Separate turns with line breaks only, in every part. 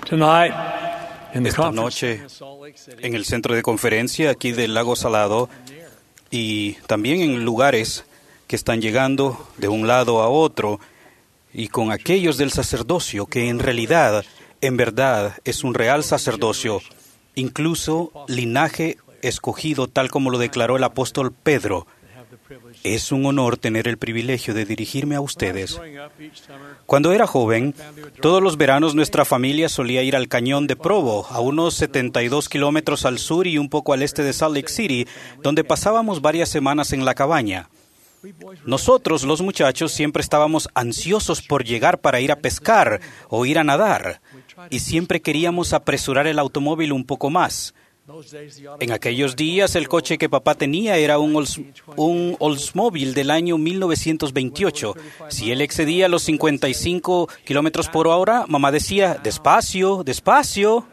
Tonight, in the
Esta
conference
noche
in Salt Lake City,
en el centro de conferencia aquí del Lago Salado y también en lugares que están llegando de un lado a otro y con aquellos del sacerdocio que en realidad, en verdad, es un real sacerdocio, incluso linaje escogido tal como lo declaró el apóstol Pedro. Es un honor tener el privilegio de dirigirme a ustedes. Cuando era joven, todos los veranos nuestra familia solía ir al cañón de Provo, a unos 72 kilómetros al sur y un poco al este de Salt Lake City, donde pasábamos varias semanas en la cabaña. Nosotros, los muchachos, siempre estábamos ansiosos por llegar para ir a pescar o ir a nadar, y siempre queríamos apresurar el automóvil un poco más. En aquellos días, el coche que papá tenía era un Oldsmobile del año 1928. Si él excedía los 55 kilómetros por hora, mamá decía, despacio, despacio.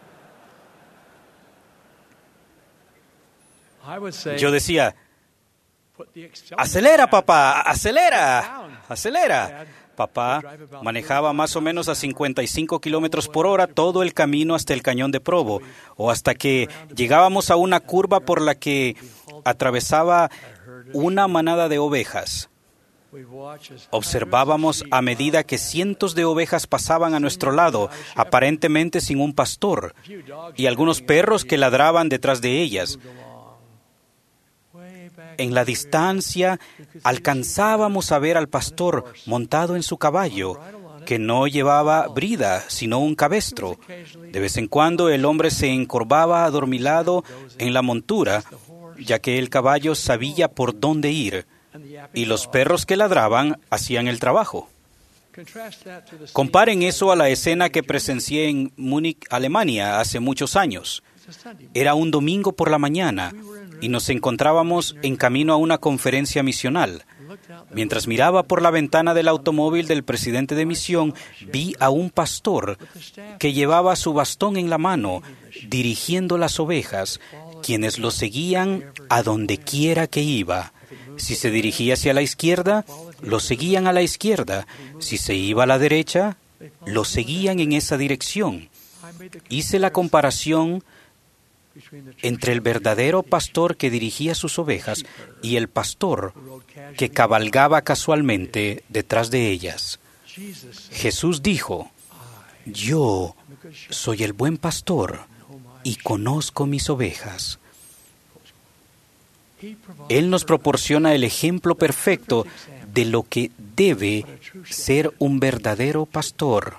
Yo decía, acelera, papá, acelera, acelera. Papá manejaba más o menos a 55 kilómetros por hora todo el camino hasta el cañón de Provo, o hasta que llegábamos a una curva por la que atravesaba una manada de ovejas. Observábamos a medida que cientos de ovejas pasaban a nuestro lado, aparentemente sin un pastor, y algunos perros que ladraban detrás de ellas. En la distancia alcanzábamos a ver al pastor montado en su caballo, que no llevaba brida, sino un cabestro. De vez en cuando el hombre se encorvaba adormilado en la montura, ya que el caballo sabía por dónde ir, y los perros que ladraban hacían el trabajo. Comparen eso a la escena que presencié en Múnich, Alemania, hace muchos años. Era un domingo por la mañana y nos encontrábamos en camino a una conferencia misional. Mientras miraba por la ventana del automóvil del presidente de misión, vi a un pastor que llevaba su bastón en la mano, dirigiendo las ovejas, quienes lo seguían a donde quiera que iba. Si se dirigía hacia la izquierda, lo seguían a la izquierda. Si se iba a la derecha, lo seguían en esa dirección. Hice la comparación entre el verdadero pastor que dirigía sus ovejas y el pastor que cabalgaba casualmente detrás de ellas. Jesús dijo, yo soy el buen pastor y conozco mis ovejas. Él nos proporciona el ejemplo perfecto de lo que debe ser un verdadero pastor.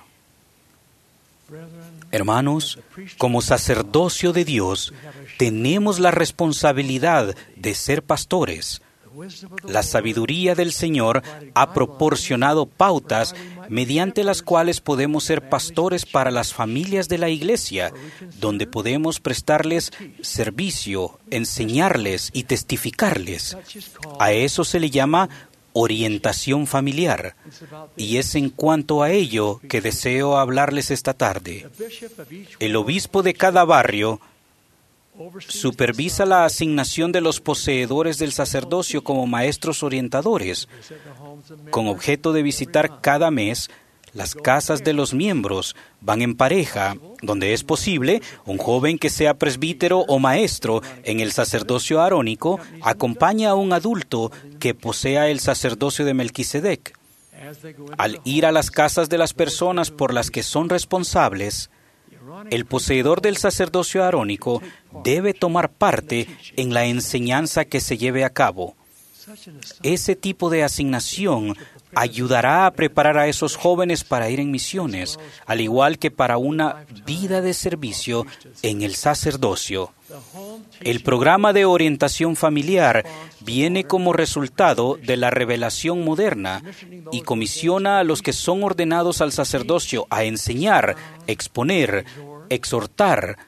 Hermanos, como sacerdocio de Dios, tenemos la responsabilidad de ser pastores. La sabiduría del Señor ha proporcionado pautas mediante las cuales podemos ser pastores para las familias de la iglesia, donde podemos prestarles servicio, enseñarles y testificarles. A eso se le llama orientación familiar, y es en cuanto a ello que deseo hablarles esta tarde. El obispo de cada barrio supervisa la asignación de los poseedores del sacerdocio como maestros orientadores, con objeto de visitar cada mes las casas de los miembros. Van en pareja, donde es posible, un joven que sea presbítero o maestro en el sacerdocio arónico acompaña a un adulto que posea el sacerdocio de Melquisedec. Al ir a las casas de las personas por las que son responsables, el poseedor del sacerdocio arónico debe tomar parte en la enseñanza que se lleve a cabo. Ese tipo de asignación ayudará a preparar a esos jóvenes para ir en misiones, al igual que para una vida de servicio en el sacerdocio. El programa de orientación familiar viene como resultado de la revelación moderna y comisiona a los que son ordenados al sacerdocio a enseñar, exponer, exhortar,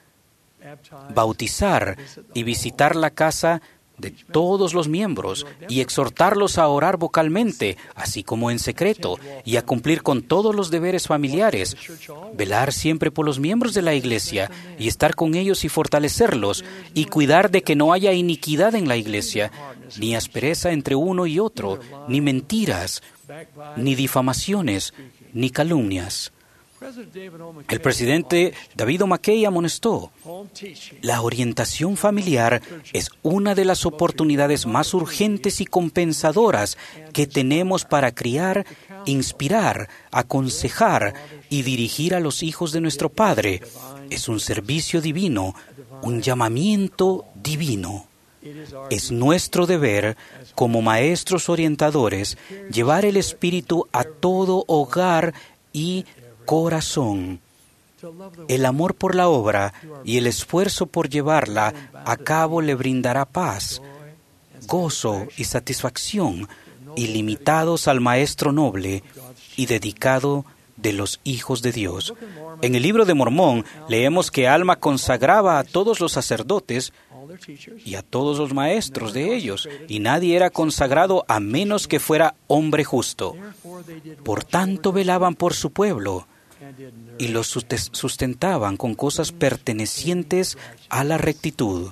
bautizar y visitar la casa de todos los miembros y exhortarlos a orar vocalmente, así como en secreto, y a cumplir con todos los deberes familiares, velar siempre por los miembros de la iglesia y estar con ellos y fortalecerlos, y cuidar de que no haya iniquidad en la iglesia, ni aspereza entre uno y otro, ni mentiras, ni difamaciones, ni calumnias. El presidente David O. McKay amonestó: la orientación familiar es una de las oportunidades más urgentes y compensadoras que tenemos para criar, inspirar, aconsejar y dirigir a los hijos de nuestro Padre. Es un servicio divino, un llamamiento divino. Es nuestro deber, como maestros orientadores, llevar el espíritu a todo hogar y corazón. El amor por la obra y el esfuerzo por llevarla a cabo le brindará paz, gozo y satisfacción ilimitados al Maestro noble y dedicado de los hijos de Dios. En el libro de Mormón leemos que Alma consagraba a todos los sacerdotes y a todos los maestros de ellos, y nadie era consagrado a menos que fuera hombre justo. Por tanto, velaban por su pueblo y los sustentaban con cosas pertenecientes a la rectitud.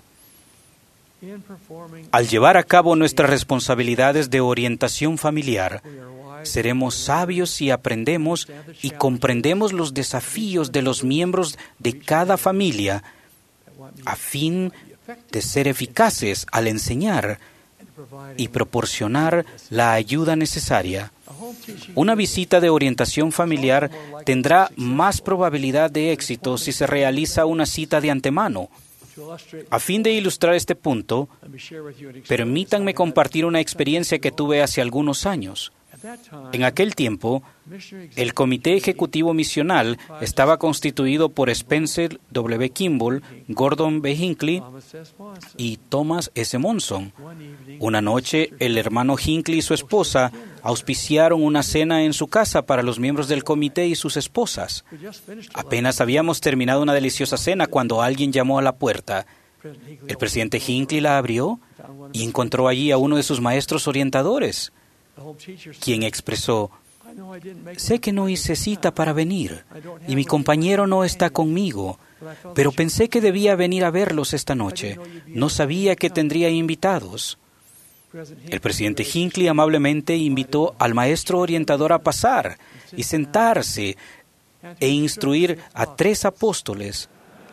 Al llevar a cabo nuestras responsabilidades de orientación familiar, seremos sabios si aprendemos y comprendemos los desafíos de los miembros de cada familia a fin de ser eficaces al enseñar y proporcionar la ayuda necesaria. Una visita de orientación familiar tendrá más probabilidad de éxito si se realiza una cita de antemano. A fin de ilustrar este punto, permítanme compartir una experiencia que tuve hace algunos años. En aquel tiempo, el Comité Ejecutivo Misional estaba constituido por Spencer W. Kimball, Gordon B. Hinckley y Thomas S. Monson. Una noche, el hermano Hinckley y su esposa auspiciaron una cena en su casa para los miembros del comité y sus esposas. Apenas habíamos terminado una deliciosa cena cuando alguien llamó a la puerta. El presidente Hinckley la abrió y encontró allí a uno de sus maestros orientadores, quien expresó: sé que no hice cita para venir y mi compañero no está conmigo, pero pensé que debía venir a verlos esta noche. No sabía que tendría invitados. El presidente Hinckley amablemente invitó al maestro orientador a pasar y sentarse e instruir a 3 apóstoles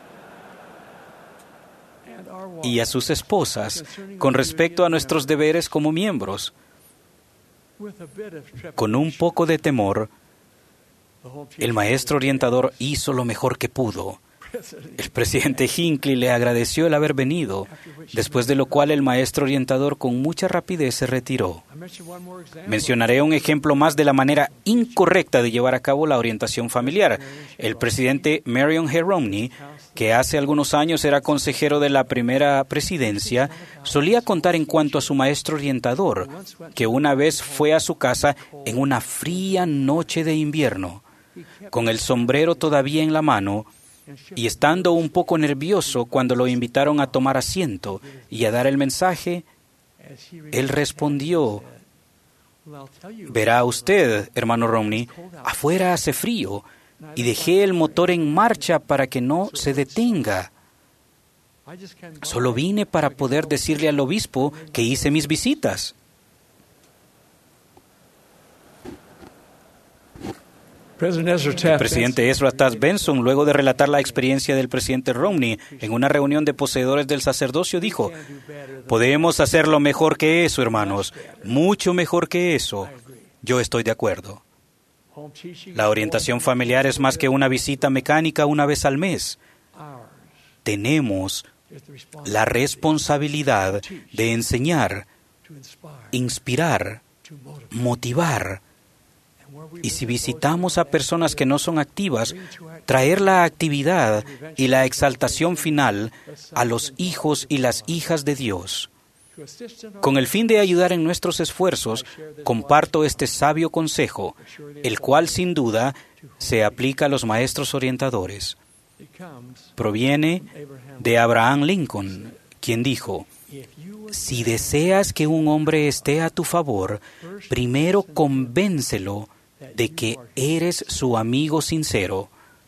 y a sus esposas con respecto a nuestros deberes como miembros. Con un poco de temor, el maestro orientador hizo lo mejor que pudo. El presidente Hinckley le agradeció el haber venido, después de lo cual el maestro orientador con mucha rapidez se retiró. Mencionaré un ejemplo más de la manera incorrecta de llevar a cabo la orientación familiar. El presidente Marion G. Romney, que hace algunos años era consejero de la primera presidencia, solía contar en cuanto a su maestro orientador, que una vez fue a su casa en una fría noche de invierno, con el sombrero todavía en la mano, y estando un poco nervioso cuando lo invitaron a tomar asiento y a dar el mensaje, él respondió: verá usted, hermano Romney, afuera hace frío y dejé el motor en marcha para que no se detenga. Solo vine para poder decirle al obispo que hice mis visitas. El presidente Ezra Taft Benson, luego de relatar la experiencia del presidente Romney en una reunión de poseedores del sacerdocio, dijo: podemos hacerlo mejor que eso, hermanos, mucho mejor que eso. Yo estoy de acuerdo. La orientación familiar es más que una visita mecánica una vez al mes. Tenemos la responsabilidad de enseñar, inspirar, motivar. Y si visitamos a personas que no son activas, traer la actividad y la exaltación final a los hijos y las hijas de Dios. Con el fin de ayudar en nuestros esfuerzos, comparto este sabio consejo, el cual sin duda se aplica a los maestros orientadores. Proviene de Abraham Lincoln, quien dijo: si deseas que un hombre esté a tu favor, primero convéncelo de que eres su amigo sincero.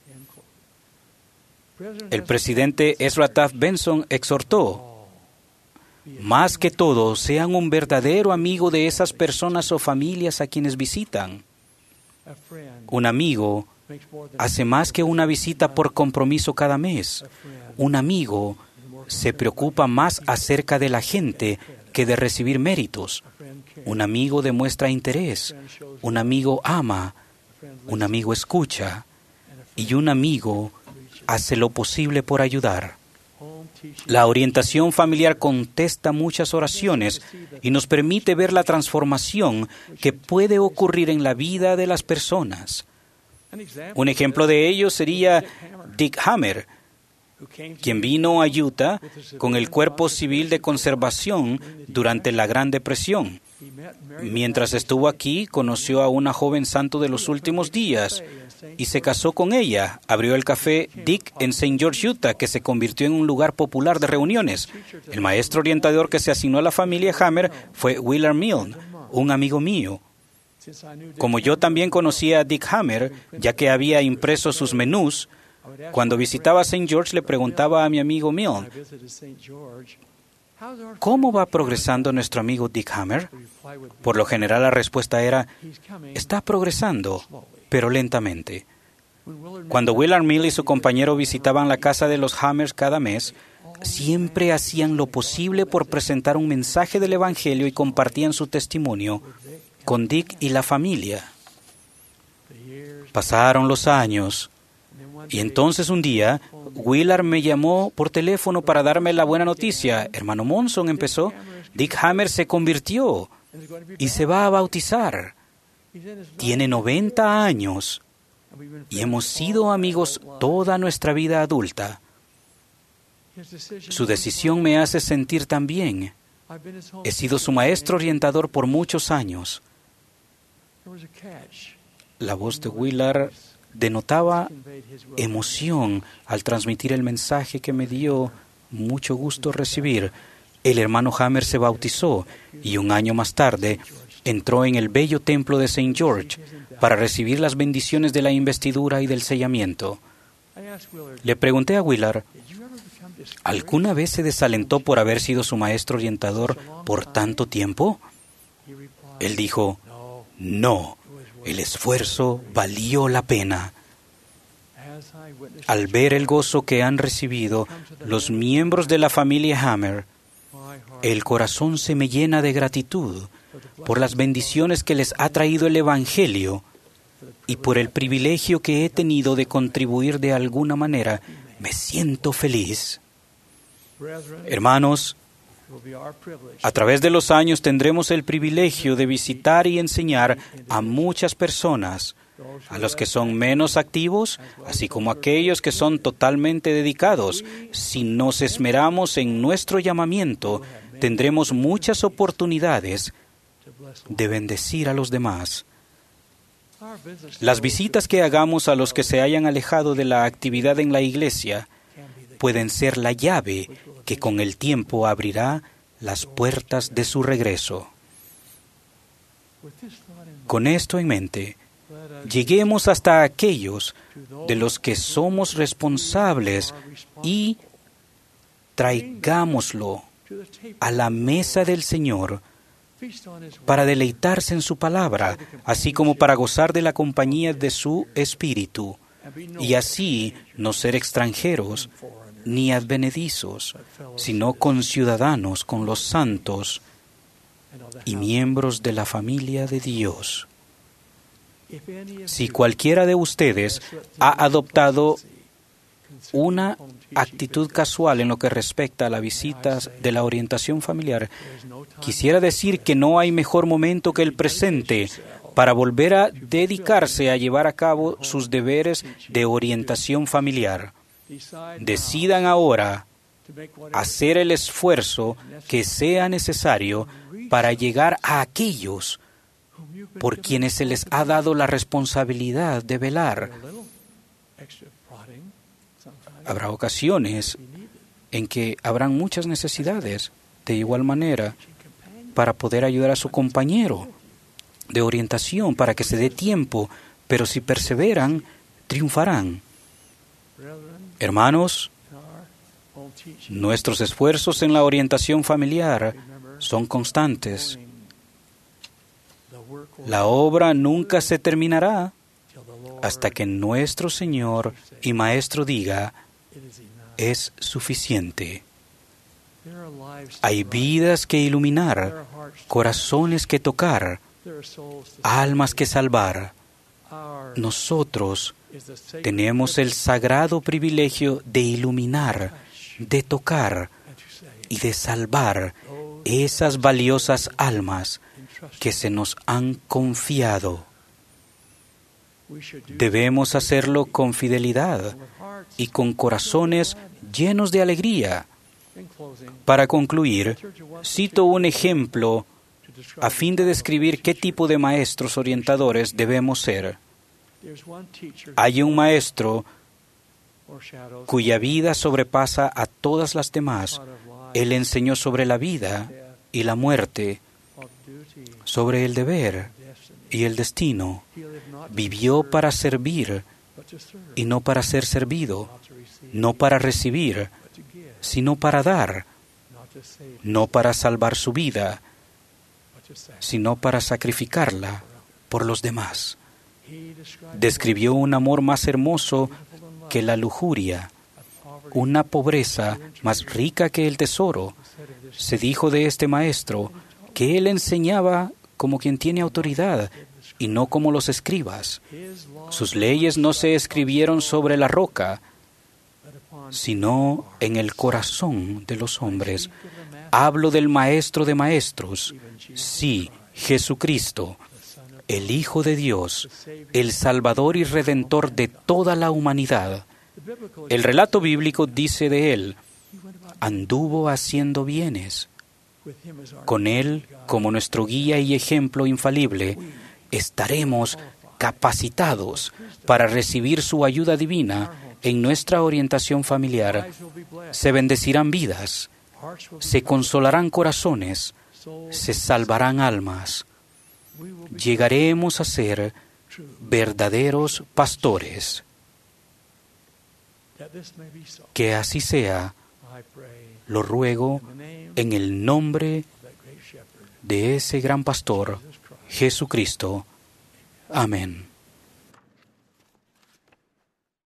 El presidente Ezra Taft Benson exhortó: más que todo, sean un verdadero amigo de esas personas o familias a quienes visitan. Un amigo hace más que una visita por compromiso cada mes. Un amigo se preocupa más acerca de la gente que de recibir méritos. Un amigo demuestra interés. Un amigo ama. Un amigo escucha. Y un amigo hace lo posible por ayudar. La orientación familiar contesta muchas oraciones y nos permite ver la transformación que puede ocurrir en la vida de las personas. Un ejemplo de ello sería Dick Hammer, quien vino a Utah con el Cuerpo Civil de Conservación durante la Gran Depresión. Mientras estuvo aquí, conoció a una joven santo de los últimos días y se casó con ella. Abrió el café Dick en St. George, Utah, que se convirtió en un lugar popular de reuniones. El maestro orientador que se asignó a la familia Hammer fue Willard Milne, un amigo mío. Como yo también conocía a Dick Hammer, ya que había impreso sus menús, cuando visitaba St. George le preguntaba a mi amigo Milne, ¿cómo va progresando nuestro amigo Dick Hammer? Por lo general la respuesta era, está progresando, pero lentamente. Cuando Willard Milne y su compañero visitaban la casa de los Hammers cada mes, siempre hacían lo posible por presentar un mensaje del Evangelio y compartían su testimonio con Dick y la familia. Pasaron los años y entonces un día Willard me llamó por teléfono para darme la buena noticia. Hermano Monson, empezó, Dick Hammer se convirtió y se va a bautizar. Tiene 90 años y hemos sido amigos toda nuestra vida adulta. Su decisión me hace sentir tan bien. He sido su maestro orientador por muchos años. La voz de Willard denotaba emoción al transmitir el mensaje que me dio mucho gusto recibir. El hermano Hammer se bautizó y un año más tarde entró en el bello templo de St. George para recibir las bendiciones de la investidura y del sellamiento. Le pregunté a Willard, ¿alguna vez se desalentó por haber sido su maestro orientador por tanto tiempo? Él dijo, no, el esfuerzo valió la pena. Al ver el gozo que han recibido los miembros de la familia Hammer, el corazón se me llena de gratitud por las bendiciones que les ha traído el Evangelio y por el privilegio que he tenido de contribuir de alguna manera. Me siento feliz. Hermanos, a través de los años tendremos el privilegio de visitar y enseñar a muchas personas, a los que son menos activos, así como a aquellos que son totalmente dedicados. Si nos esmeramos en nuestro llamamiento, tendremos muchas oportunidades de bendecir a los demás. Las visitas que hagamos a los que se hayan alejado de la actividad en la iglesia pueden ser la llave que con el tiempo abrirá las puertas de su regreso. Con esto en mente, lleguemos hasta aquellos de los que somos responsables y traigámoslo a la mesa del Señor para deleitarse en su palabra, así como para gozar de la compañía de su Espíritu, y así no ser extranjeros ni advenedizos, sino conciudadanos con los santos y miembros de la familia de Dios. Si cualquiera de ustedes ha adoptado una actitud casual en lo que respecta a las visitas de la orientación familiar, quisiera decir que no hay mejor momento que el presente para volver a dedicarse a llevar a cabo sus deberes de orientación familiar. Decidan ahora hacer el esfuerzo que sea necesario para llegar a aquellos por quienes se les ha dado la responsabilidad de velar. Habrá ocasiones en que habrán muchas necesidades, de igual manera, para poder ayudar a su compañero de orientación, para que se dé tiempo, pero si perseveran, triunfarán. Hermanos, nuestros esfuerzos en la orientación familiar son constantes. La obra nunca se terminará hasta que nuestro Señor y Maestro diga, es suficiente. Hay vidas que iluminar, corazones que tocar, almas que salvar. Nosotros tenemos el sagrado privilegio de iluminar, de tocar y de salvar esas valiosas almas que se nos han confiado. Debemos hacerlo con fidelidad y con corazones llenos de alegría. Para concluir, cito un ejemplo a fin de describir qué tipo de maestros orientadores debemos ser. Hay un maestro cuya vida sobrepasa a todas las demás. Él enseñó sobre la vida y la muerte, sobre el deber y el destino. Vivió para servir y no para ser servido, no para recibir, sino para dar, no para salvar su vida, sino para sacrificarla por los demás. Describió un amor más hermoso que la lujuria, una pobreza más rica que el tesoro. Se dijo de este maestro que él enseñaba como quien tiene autoridad y no como los escribas. Sus leyes no se escribieron sobre la roca, sino en el corazón de los hombres. Hablo del Maestro de Maestros, sí, Jesucristo, el Hijo de Dios, el Salvador y Redentor de toda la humanidad. El relato bíblico dice de él, anduvo haciendo bienes. Con él, como nuestro guía y ejemplo infalible, estaremos capacitados para recibir su ayuda divina en nuestra orientación familiar. Se bendecirán vidas, se consolarán corazones, se salvarán almas. Llegaremos a ser verdaderos pastores. Que así sea, lo ruego en el nombre de ese gran pastor, Jesucristo. Amén.